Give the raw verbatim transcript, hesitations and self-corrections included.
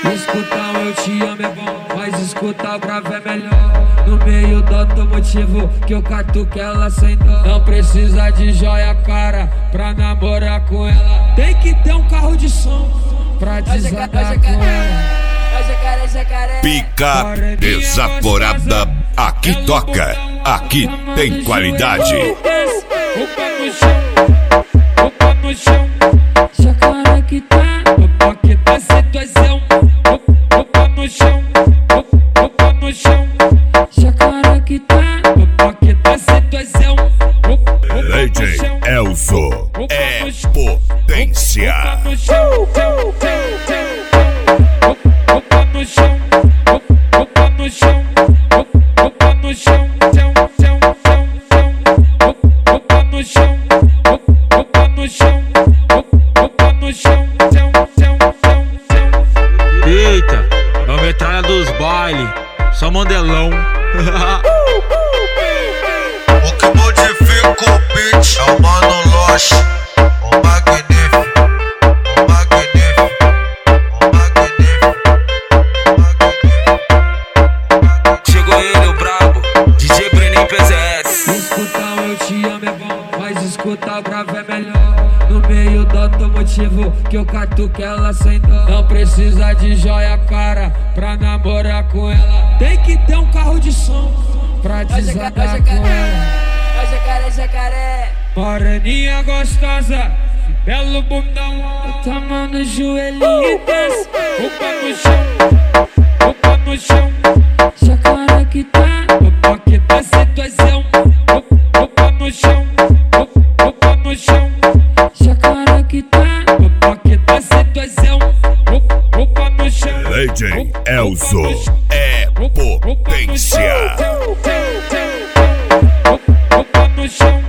Escutar um eu te amo é bom, mas escutar o grave é melhor. No meio do automotivo que eu catuco ela sem dó. Não precisa de joia cara pra namorar com ela. Tem que ter um carro de som pra desandar com ela. Pica desaforada, aqui toca, aqui tem qualidade. O pé no chão, o pé no chão. Jacaré que tá, o pé que tá situação. O pé no chão, o pé no chão. Jacaré que tá, o pé que tá situação. D J Elzo é potência. O pé no chão, o pé no chão. O pé no chão, o pé no chão. O pé no chão, o pé no chão. Eita, é a metralha dos bailes, só modelão. O que modifica o beat é o Mano Loche, o magnífico, o magnífico, o magnífico, o magnífico. Chegou ele, o brabo, D J Breninho P Z S. Escutar um eu te amo é bom, mas escutar o grave é melhor. No meio do automotivo que eu catuco ela sem dó. Não precisa de joia cara pra namorar com ela. Tem que ter um carro de som pra desandar com ela. Jacaré, jacaré. Moreninha gostosa, belo bundão, tama no joelhinho e desce. O pé no chão, o pé no chão. Jacaré que tá, o pé que tá situação. O pé no chão, o pé no chão. Jacaré que tá, o pé que tá situação. O pé no chão. D J Elzo é potência. O pé no chão.